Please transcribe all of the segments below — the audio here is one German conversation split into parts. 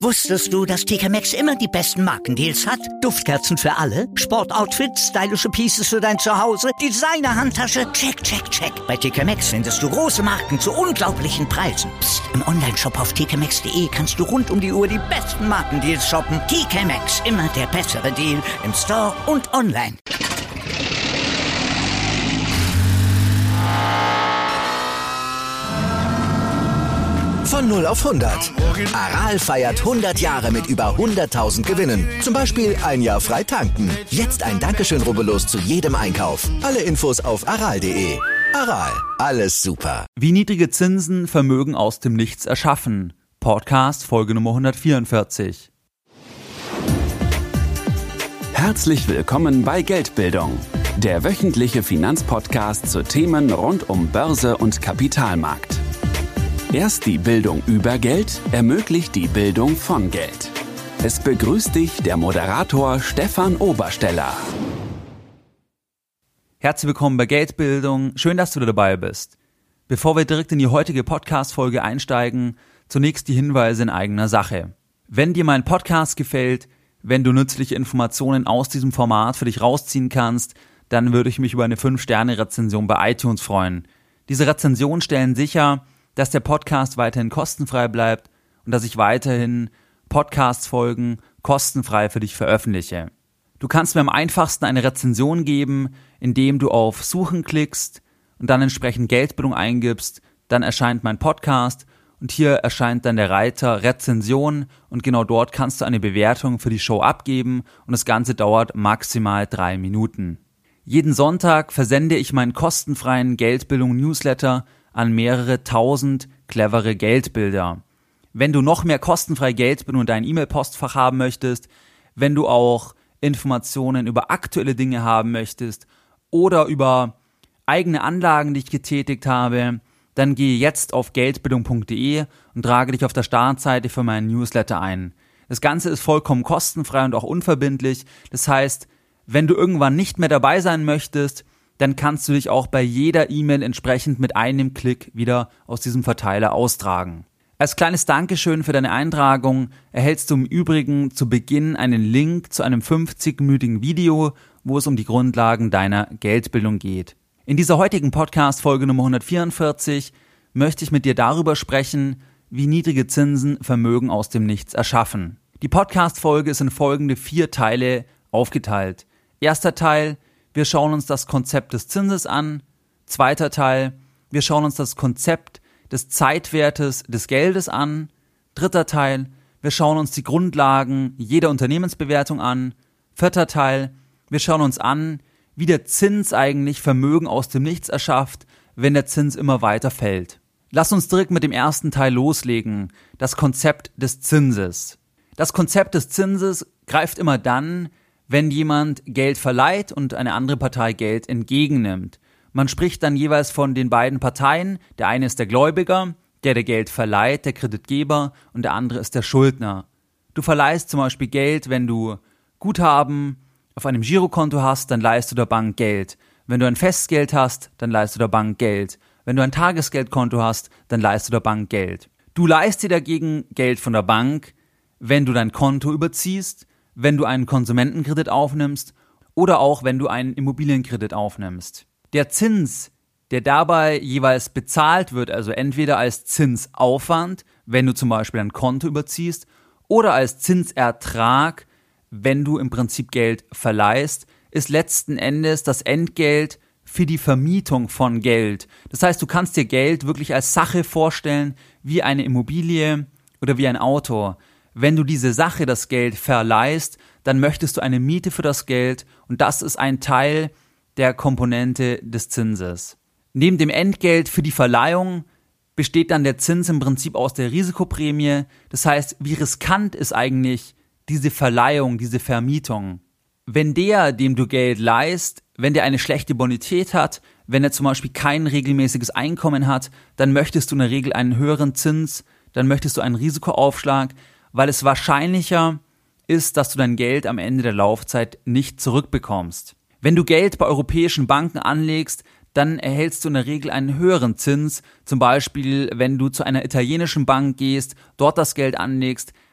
Wusstest du, dass TK Maxx immer die besten Markendeals hat? Duftkerzen für alle, Sportoutfits, stylische Pieces für dein Zuhause, Designer-Handtasche, check, check, check. Bei TK Maxx findest du große Marken zu unglaublichen Preisen. Psst. Im Onlineshop auf tkmaxx.de kannst du rund um die Uhr die besten Markendeals shoppen. TK Maxx, immer der bessere Deal im Store und online. Von 0 auf 100. Aral feiert 100 Jahre mit über 100.000 Gewinnen. Zum Beispiel ein Jahr frei tanken. Jetzt ein Dankeschön, rubbellos zu jedem Einkauf. Alle Infos auf aral.de. Aral, alles super. Wie niedrige Zinsen Vermögen aus dem Nichts erschaffen. Podcast Folge Nummer 144. Herzlich willkommen bei Geldbildung, der wöchentliche Finanzpodcast zu Themen rund um Börse und Kapitalmarkt. Erst die Bildung über Geld ermöglicht die Bildung von Geld. Es begrüßt dich der Moderator Stefan Obersteller. Herzlich willkommen bei Geldbildung. Schön, dass du dabei bist. Bevor wir direkt in die heutige Podcast-Folge einsteigen, zunächst die Hinweise in eigener Sache. Wenn dir mein Podcast gefällt, wenn du nützliche Informationen aus diesem Format für dich rausziehen kannst, dann würde ich mich über eine 5-Sterne-Rezension bei iTunes freuen. Diese Rezensionen stellen sicher, dass der Podcast weiterhin kostenfrei bleibt und dass ich weiterhin Podcast-Folgen kostenfrei für dich veröffentliche. Du kannst mir am einfachsten eine Rezension geben, indem du auf Suchen klickst und dann entsprechend Geldbildung eingibst, dann erscheint mein Podcast und hier erscheint dann der Reiter Rezension und genau dort kannst du eine Bewertung für die Show abgeben und das Ganze dauert maximal 3 Minuten. Jeden Sonntag versende ich meinen kostenfreien Geldbildung-Newsletter an mehrere tausend clevere Geldbilder. Wenn du noch mehr kostenfreie Geldbildung in deinem E-Mail-Postfach haben möchtest, wenn du auch Informationen über aktuelle Dinge haben möchtest oder über eigene Anlagen, die ich getätigt habe, dann gehe jetzt auf geldbildung.de und trage dich auf der Startseite für meinen Newsletter ein. Das Ganze ist vollkommen kostenfrei und auch unverbindlich. Das heißt, wenn du irgendwann nicht mehr dabei sein möchtest, dann kannst du dich auch bei jeder E-Mail entsprechend mit einem Klick wieder aus diesem Verteiler austragen. Als kleines Dankeschön für deine Eintragung erhältst du im Übrigen zu Beginn einen Link zu einem 50-minütigen Video, wo es um die Grundlagen deiner Geldbildung geht. In dieser heutigen Podcast-Folge Nummer 144 möchte ich mit dir darüber sprechen, wie niedrige Zinsen Vermögen aus dem Nichts erschaffen. Die Podcast-Folge ist in folgende 4 Teile aufgeteilt. Erster Teil: wir schauen uns das Konzept des Zinses an. Zweiter Teil: wir schauen uns das Konzept des Zeitwertes des Geldes an. Dritter Teil: wir schauen uns die Grundlagen jeder Unternehmensbewertung an. Vierter Teil: wir schauen uns an, wie der Zins eigentlich Vermögen aus dem Nichts erschafft, wenn der Zins immer weiter fällt. Lass uns direkt mit dem ersten Teil loslegen, das Konzept des Zinses. Das Konzept des Zinses greift immer dann, wenn jemand Geld verleiht und eine andere Partei Geld entgegennimmt. Man spricht dann jeweils von den beiden Parteien. Der eine ist der Gläubiger, der Geld verleiht, der Kreditgeber, und der andere ist der Schuldner. Du verleihst zum Beispiel Geld, wenn du Guthaben auf einem Girokonto hast, dann leihst du der Bank Geld. Wenn du ein Festgeld hast, dann leihst du der Bank Geld. Wenn du ein Tagesgeldkonto hast, dann leihst du der Bank Geld. Du leihst dir dagegen Geld von der Bank, wenn du dein Konto überziehst, wenn du einen Konsumentenkredit aufnimmst oder auch wenn du einen Immobilienkredit aufnimmst. Der Zins, der dabei jeweils bezahlt wird, also entweder als Zinsaufwand, wenn du zum Beispiel ein Konto überziehst, oder als Zinsertrag, wenn du im Prinzip Geld verleihst, ist letzten Endes das Entgelt für die Vermietung von Geld. Das heißt, du kannst dir Geld wirklich als Sache vorstellen, wie eine Immobilie oder wie ein Auto. Wenn du diese Sache, das Geld, verleihst, dann möchtest du eine Miete für das Geld und das ist ein Teil der Komponente des Zinses. Neben dem Entgelt für die Verleihung besteht dann der Zins im Prinzip aus der Risikoprämie. Das heißt, wie riskant ist eigentlich diese Verleihung, diese Vermietung? Wenn der, dem du Geld leihst, wenn der eine schlechte Bonität hat, wenn er zum Beispiel kein regelmäßiges Einkommen hat, dann möchtest du in der Regel einen höheren Zins, dann möchtest du einen Risikoaufschlag, weil es wahrscheinlicher ist, dass du dein Geld am Ende der Laufzeit nicht zurückbekommst. Wenn du Geld bei europäischen Banken anlegst, dann erhältst du in der Regel einen höheren Zins, zum Beispiel wenn du zu einer italienischen Bank gehst, dort das Geld anlegst,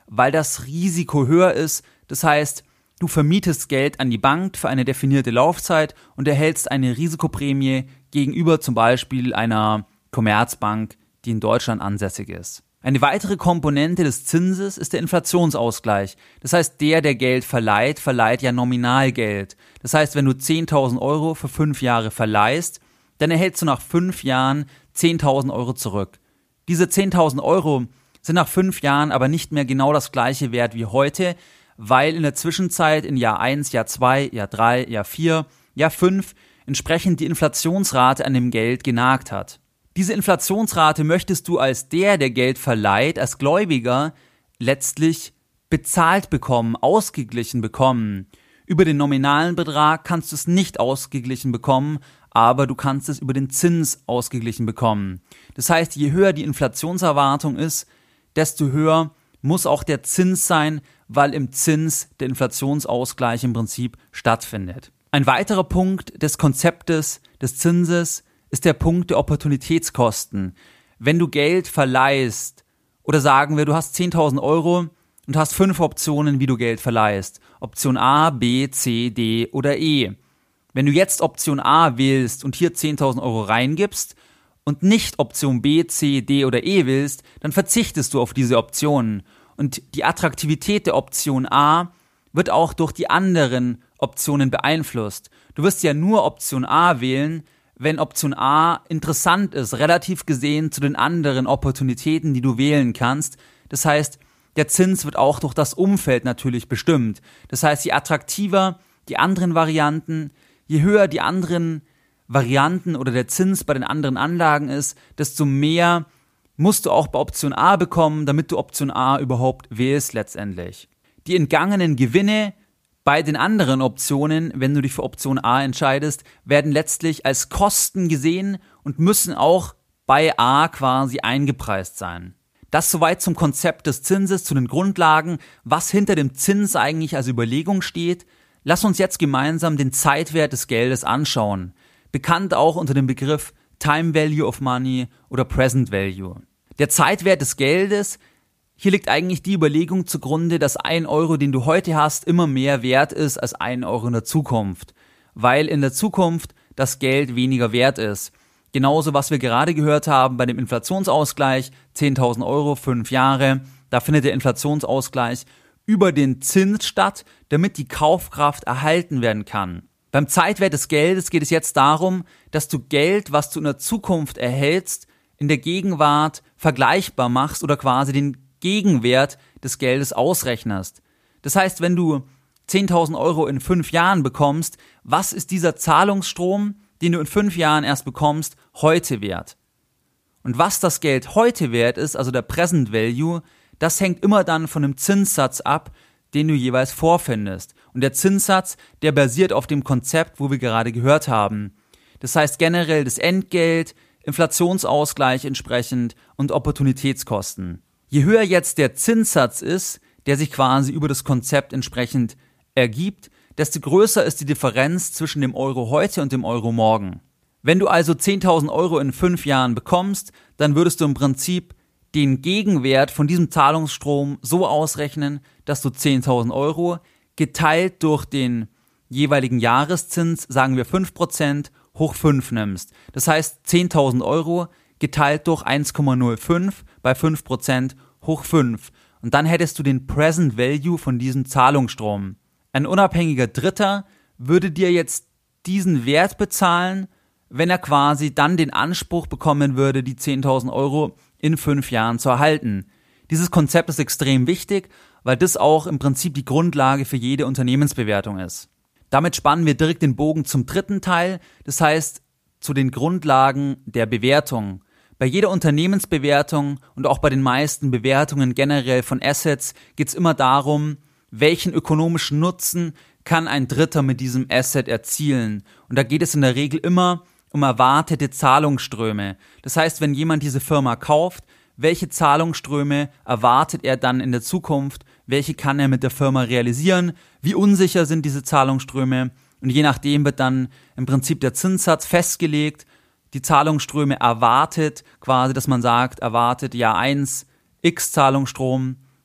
weil das Risiko höher ist. Das heißt, du vermietest Geld an die Bank für eine definierte Laufzeit und erhältst eine Risikoprämie gegenüber zum Beispiel einer Commerzbank, die in Deutschland ansässig ist. Eine weitere Komponente des Zinses ist der Inflationsausgleich. Das heißt, der Geld verleiht ja Nominalgeld. Das heißt, wenn du 10.000 Euro für 5 Jahre verleihst, dann erhältst du nach 5 Jahren 10.000 Euro zurück. Diese 10.000 Euro sind nach 5 Jahren aber nicht mehr genau das gleiche Wert wie heute, weil in der Zwischenzeit in Jahr 1, Jahr 2, Jahr 3, Jahr 4, Jahr 5 entsprechend die Inflationsrate an dem Geld genagt hat. Diese Inflationsrate möchtest du als der Geld verleiht, als Gläubiger letztlich bezahlt bekommen, ausgeglichen bekommen. Über den nominalen Betrag kannst du es nicht ausgeglichen bekommen, aber du kannst es über den Zins ausgeglichen bekommen. Das heißt, je höher die Inflationserwartung ist, desto höher muss auch der Zins sein, weil im Zins der Inflationsausgleich im Prinzip stattfindet. Ein weiterer Punkt des Konzeptes des Zinses ist der Punkt der Opportunitätskosten. Wenn du Geld verleihst, oder sagen wir, du hast 10.000 Euro und hast 5 Optionen, wie du Geld verleihst. Option A, B, C, D oder E. Wenn du jetzt Option A wählst und hier 10.000 Euro reingibst und nicht Option B, C, D oder E willst, dann verzichtest du auf diese Optionen. Und die Attraktivität der Option A wird auch durch die anderen Optionen beeinflusst. Du wirst ja nur Option A wählen, wenn Option A interessant ist, relativ gesehen zu den anderen Opportunitäten, die du wählen kannst. Das heißt, der Zins wird auch durch das Umfeld natürlich bestimmt. Das heißt, je attraktiver die anderen Varianten, je höher die anderen Varianten oder der Zins bei den anderen Anlagen ist, desto mehr musst du auch bei Option A bekommen, damit du Option A überhaupt wählst letztendlich. Die entgangenen Gewinne bei den anderen Optionen, wenn du dich für Option A entscheidest, werden letztlich als Kosten gesehen und müssen auch bei A quasi eingepreist sein. Das soweit zum Konzept des Zinses, zu den Grundlagen, was hinter dem Zins eigentlich als Überlegung steht. Lass uns jetzt gemeinsam den Zeitwert des Geldes anschauen, bekannt auch unter dem Begriff Time Value of Money oder Present Value. Der Zeitwert des Geldes, hier liegt eigentlich die Überlegung zugrunde, dass 1 Euro, den du heute hast, immer mehr wert ist als 1 Euro in der Zukunft, weil in der Zukunft das Geld weniger wert ist. Genauso, was wir gerade gehört haben bei dem Inflationsausgleich, 10.000 Euro, 5 Jahre, da findet der Inflationsausgleich über den Zins statt, damit die Kaufkraft erhalten werden kann. Beim Zeitwert des Geldes geht es jetzt darum, dass du Geld, was du in der Zukunft erhältst, in der Gegenwart vergleichbar machst oder quasi den Gegenwert des Geldes ausrechnest. Das heißt, wenn du 10.000 Euro in 5 Jahren bekommst, was ist dieser Zahlungsstrom, den du in 5 Jahren erst bekommst, heute wert? Und was das Geld heute wert ist, also der Present Value, das hängt immer dann von dem Zinssatz ab, den du jeweils vorfindest. Und der Zinssatz, der basiert auf dem Konzept, wo wir gerade gehört haben. Das heißt generell das Entgelt, Inflationsausgleich entsprechend und Opportunitätskosten. Je höher jetzt der Zinssatz ist, der sich quasi über das Konzept entsprechend ergibt, desto größer ist die Differenz zwischen dem Euro heute und dem Euro morgen. Wenn du also 10.000 Euro in 5 Jahren bekommst, dann würdest du im Prinzip den Gegenwert von diesem Zahlungsstrom so ausrechnen, dass du 10.000 Euro geteilt durch den jeweiligen Jahreszins, sagen wir 5%, hoch 5 nimmst. Das heißt 10.000 Euro geteilt durch 1,05 bei 5% hoch 5. Und dann hättest du den Present Value von diesem Zahlungsstrom. Ein unabhängiger Dritter würde dir jetzt diesen Wert bezahlen, wenn er quasi dann den Anspruch bekommen würde, die 10.000 Euro in 5 Jahren zu erhalten. Dieses Konzept ist extrem wichtig, weil das auch im Prinzip die Grundlage für jede Unternehmensbewertung ist. Damit spannen wir direkt den Bogen zum dritten Teil, das heißt zu den Grundlagen der Bewertung. Bei jeder Unternehmensbewertung und auch bei den meisten Bewertungen generell von Assets geht es immer darum, welchen ökonomischen Nutzen kann ein Dritter mit diesem Asset erzielen. Und da geht es in der Regel immer um erwartete Zahlungsströme. Das heißt, wenn jemand diese Firma kauft, welche Zahlungsströme erwartet er dann in der Zukunft? Welche kann er mit der Firma realisieren? Wie unsicher sind diese Zahlungsströme? Und je nachdem wird dann im Prinzip der Zinssatz festgelegt, die Zahlungsströme erwartet, quasi, dass man sagt, erwartet Jahr 1 X Zahlungsstrom,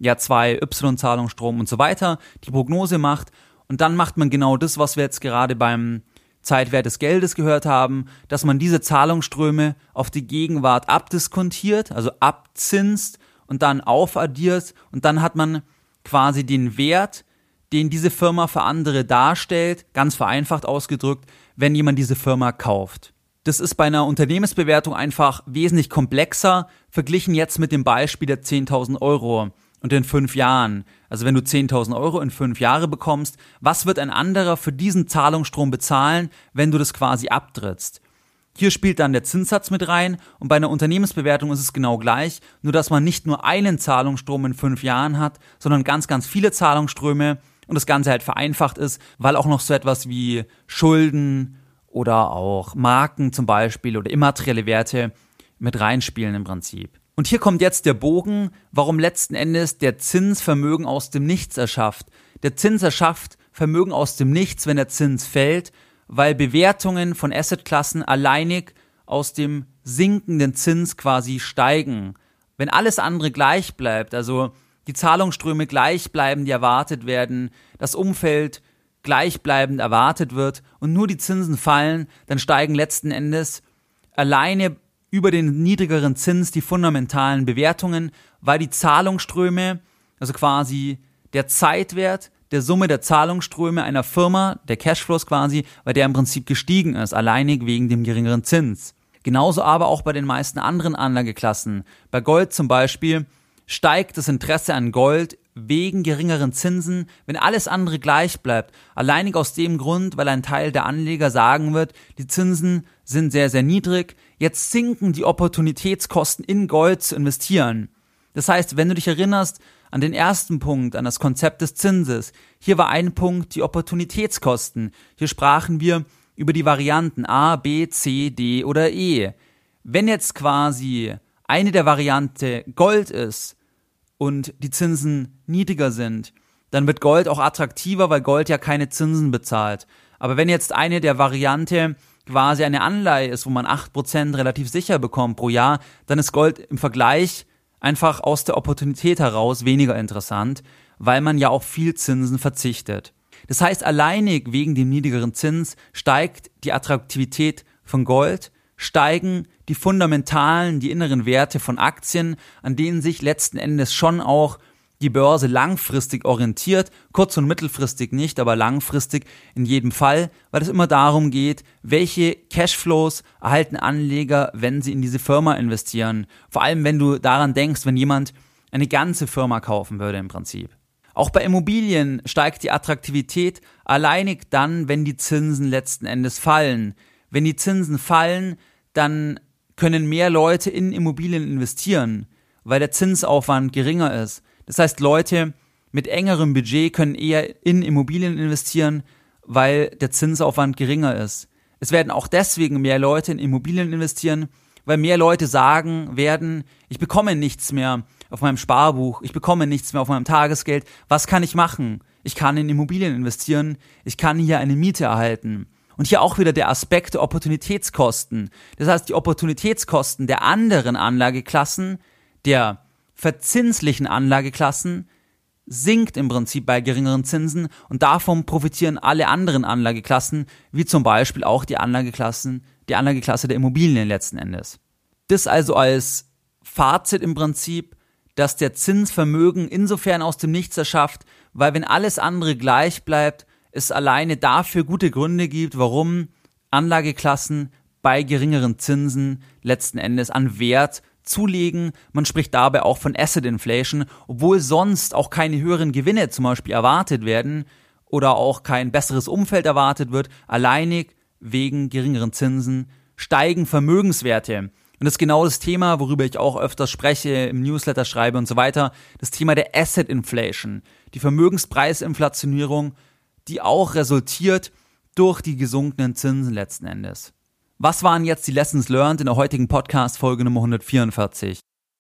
Jahr 2 Y-Zahlungsstrom und so weiter, die Prognose macht und dann macht man genau das, was wir jetzt gerade beim Zeitwert des Geldes gehört haben, dass man diese Zahlungsströme auf die Gegenwart abdiskontiert, also abzinst und dann aufaddiert und dann hat man quasi den Wert, den diese Firma für andere darstellt, ganz vereinfacht ausgedrückt, wenn jemand diese Firma kauft. Das ist bei einer Unternehmensbewertung einfach wesentlich komplexer, verglichen jetzt mit dem Beispiel der 10.000 Euro und in 5 Jahren. Also wenn du 10.000 Euro in 5 Jahre bekommst, was wird ein anderer für diesen Zahlungsstrom bezahlen, wenn du das quasi abtrittst? Hier spielt dann der Zinssatz mit rein und bei einer Unternehmensbewertung ist es genau gleich, nur dass man nicht nur einen Zahlungsstrom in 5 Jahren hat, sondern ganz, ganz viele Zahlungsströme und das Ganze halt vereinfacht ist, weil auch noch so etwas wie Schulden oder auch Marken zum Beispiel oder immaterielle Werte mit reinspielen im Prinzip. Und hier kommt jetzt der Bogen, warum letzten Endes der Zins Vermögen aus dem Nichts erschafft. Der Zins erschafft Vermögen aus dem Nichts, wenn der Zins fällt, weil Bewertungen von Assetklassen alleinig aus dem sinkenden Zins quasi steigen. Wenn alles andere gleich bleibt, also die Zahlungsströme gleich bleiben, die erwartet werden, das Umfeld gleichbleibend erwartet wird und nur die Zinsen fallen, dann steigen letzten Endes alleine über den niedrigeren Zins die fundamentalen Bewertungen, weil die Zahlungsströme, also quasi der Zeitwert der Summe der Zahlungsströme einer Firma, der Cashflows quasi, weil der im Prinzip gestiegen ist, alleinig wegen dem geringeren Zins. Genauso aber auch bei den meisten anderen Anlageklassen. Bei Gold zum Beispiel steigt das Interesse an Gold wegen geringeren Zinsen, wenn alles andere gleich bleibt. Alleinig aus dem Grund, weil ein Teil der Anleger sagen wird, die Zinsen sind sehr, sehr niedrig, jetzt sinken die Opportunitätskosten in Gold zu investieren. Das heißt, wenn du dich erinnerst an den ersten Punkt, an das Konzept des Zinses, hier war ein Punkt die Opportunitätskosten. Hier sprachen wir über die Varianten A, B, C, D oder E. Wenn jetzt quasi eine der Variante Gold ist und die Zinsen niedriger sind, dann wird Gold auch attraktiver, weil Gold ja keine Zinsen bezahlt. Aber wenn jetzt eine der Variante quasi eine Anleihe ist, wo man 8% relativ sicher bekommt pro Jahr, dann ist Gold im Vergleich einfach aus der Opportunität heraus weniger interessant, weil man ja auf viel Zinsen verzichtet. Das heißt, alleinig wegen dem niedrigeren Zins steigt die Attraktivität von Gold, steigen die fundamentalen, die inneren Werte von Aktien, an denen sich letzten Endes schon auch die Börse langfristig orientiert, kurz- und mittelfristig nicht, aber langfristig in jedem Fall, weil es immer darum geht, welche Cashflows erhalten Anleger, wenn sie in diese Firma investieren. Vor allem, wenn du daran denkst, wenn jemand eine ganze Firma kaufen würde im Prinzip. Auch bei Immobilien steigt die Attraktivität alleinig dann, wenn die Zinsen letzten Endes fallen. Wenn die Zinsen fallen, dann können mehr Leute in Immobilien investieren, weil der Zinsaufwand geringer ist. Das heißt, Leute mit engerem Budget können eher in Immobilien investieren, weil der Zinsaufwand geringer ist. Es werden auch deswegen mehr Leute in Immobilien investieren, weil mehr Leute sagen werden, ich bekomme nichts mehr auf meinem Sparbuch, ich bekomme nichts mehr auf meinem Tagesgeld. Was kann ich machen? Ich kann in Immobilien investieren, ich kann hier eine Miete erhalten. Und hier auch wieder der Aspekt der Opportunitätskosten. Das heißt, die Opportunitätskosten der anderen Anlageklassen, der verzinslichen Anlageklassen, sinkt im Prinzip bei geringeren Zinsen und davon profitieren alle anderen Anlageklassen, wie zum Beispiel auch die Anlageklasse der Immobilien letzten Endes. Das also als Fazit im Prinzip, dass der Zins Vermögen insofern aus dem Nichts erschafft, weil wenn alles andere gleich bleibt, es alleine dafür gute Gründe gibt, warum Anlageklassen bei geringeren Zinsen letzten Endes an Wert zulegen. Man spricht dabei auch von Asset Inflation, obwohl sonst auch keine höheren Gewinne zum Beispiel erwartet werden oder auch kein besseres Umfeld erwartet wird. Alleinig wegen geringeren Zinsen steigen Vermögenswerte. Und das ist genau das Thema, worüber ich auch öfters spreche, im Newsletter schreibe und so weiter. Das Thema der Asset Inflation, die Vermögenspreisinflationierung, die auch resultiert durch die gesunkenen Zinsen letzten Endes. Was waren jetzt die Lessons learned in der heutigen Podcast-Folge Nummer 144?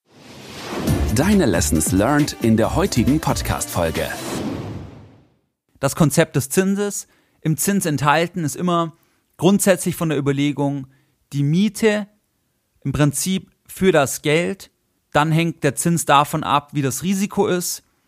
Deine Lessons learned in der heutigen Podcast-Folge. Das Konzept des Zinses. Im Zins enthalten ist immer grundsätzlich von der Überlegung, die Miete im Prinzip für das Geld, dann hängt der Zins davon ab, wie das Risiko ist.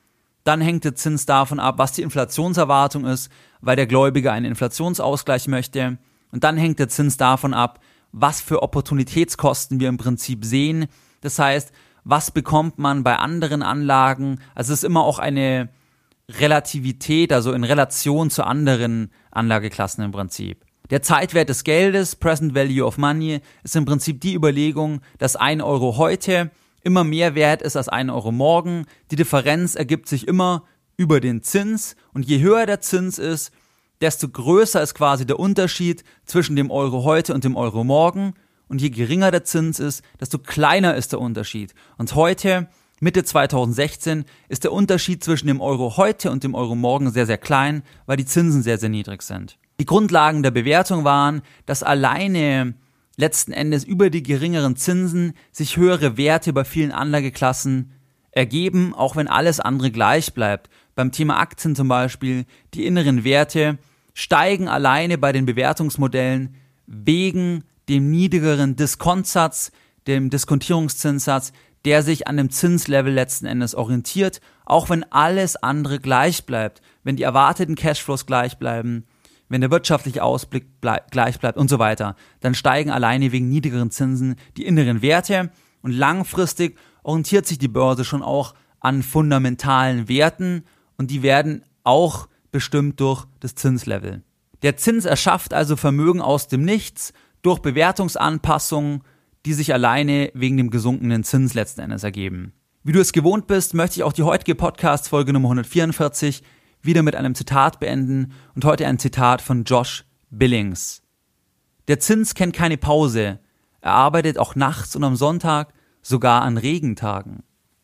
Dann hängt der Zins davon ab, was die Inflationserwartung ist, weil der Gläubiger einen Inflationsausgleich möchte. Und dann hängt der Zins davon ab, was für Opportunitätskosten wir im Prinzip sehen. Das heißt, was bekommt man bei anderen Anlagen? Also es ist immer auch eine Relativität, also in Relation zu anderen Anlageklassen im Prinzip. Der Zeitwert des Geldes, Present Value of Money, ist im Prinzip die Überlegung, dass 1 Euro heute immer mehr wert ist als 1 Euro morgen. Die Differenz ergibt sich immer über den Zins und je höher der Zins ist, desto größer ist quasi der Unterschied zwischen dem Euro heute und dem Euro morgen und je geringer der Zins ist, desto kleiner ist der Unterschied. Und heute, Mitte 2016, ist der Unterschied zwischen dem Euro heute und dem Euro morgen sehr, sehr klein, weil die Zinsen sehr, sehr niedrig sind. Die Grundlagen der Bewertung waren, dass alleine letzten Endes über die geringeren Zinsen sich höhere Werte bei vielen Anlageklassen ergeben, auch wenn alles andere gleich bleibt. Beim Thema Aktien zum Beispiel, die inneren Werte steigen alleine bei den Bewertungsmodellen wegen dem niedrigeren Diskontsatz, dem Diskontierungszinssatz, der sich an dem Zinslevel letzten Endes orientiert, auch wenn alles andere gleich bleibt, wenn die erwarteten Cashflows gleich bleiben, wenn der wirtschaftliche Ausblick gleich bleibt und so weiter, dann steigen alleine wegen niedrigeren Zinsen die inneren Werte und langfristig orientiert sich die Börse schon auch an fundamentalen Werten und die werden auch bestimmt durch das Zinslevel. Der Zins erschafft also Vermögen aus dem Nichts durch Bewertungsanpassungen, die sich alleine wegen dem gesunkenen Zins letzten Endes ergeben. Wie du es gewohnt bist, möchte ich auch die heutige Podcast-Folge Nummer 144 wieder mit einem Zitat beenden und heute ein Zitat von Josh Billings. Der Zins kennt keine Pause. Er arbeitet auch nachts und am Sonntag, sogar an Regentagen.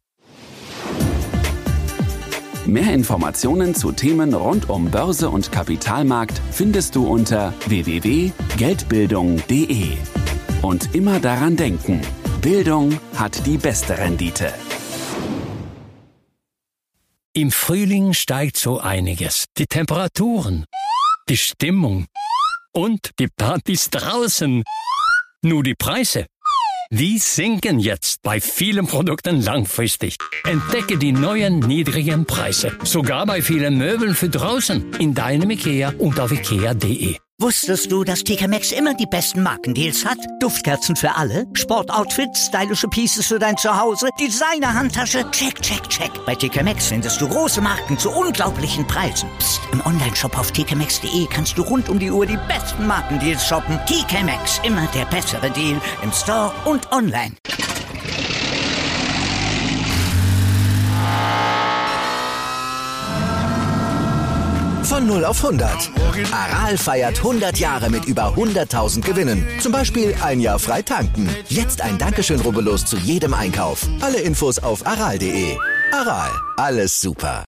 Mehr Informationen zu Themen rund um Börse und Kapitalmarkt findest du unter www.geldbildung.de. Und immer daran denken, Bildung hat die beste Rendite. Im Frühling steigt so einiges. Die Temperaturen, die Stimmung und die Partys draußen. Nur die Preise, die sinken jetzt bei vielen Produkten langfristig. Entdecke die neuen niedrigen Preise, sogar bei vielen Möbeln für draußen, in deinem IKEA und auf ikea.de. Wusstest du, dass TK Maxx immer die besten Markendeals hat? Duftkerzen für alle, Sportoutfits, stylische Pieces für dein Zuhause, Designer-Handtasche, check, check, check. Bei TK Maxx findest du große Marken zu unglaublichen Preisen. Psst. Im Onlineshop auf tkmaxx.de kannst du rund um die Uhr die besten Markendeals shoppen. TK Maxx, immer der bessere Deal im Store und online. Von 0 auf 100. Aral feiert 100 Jahre mit über 100.000 Gewinnen. Zum Beispiel 1 Jahr frei tanken. Jetzt ein Dankeschön, rubbellos zu jedem Einkauf. Alle Infos auf aral.de. Aral, alles super.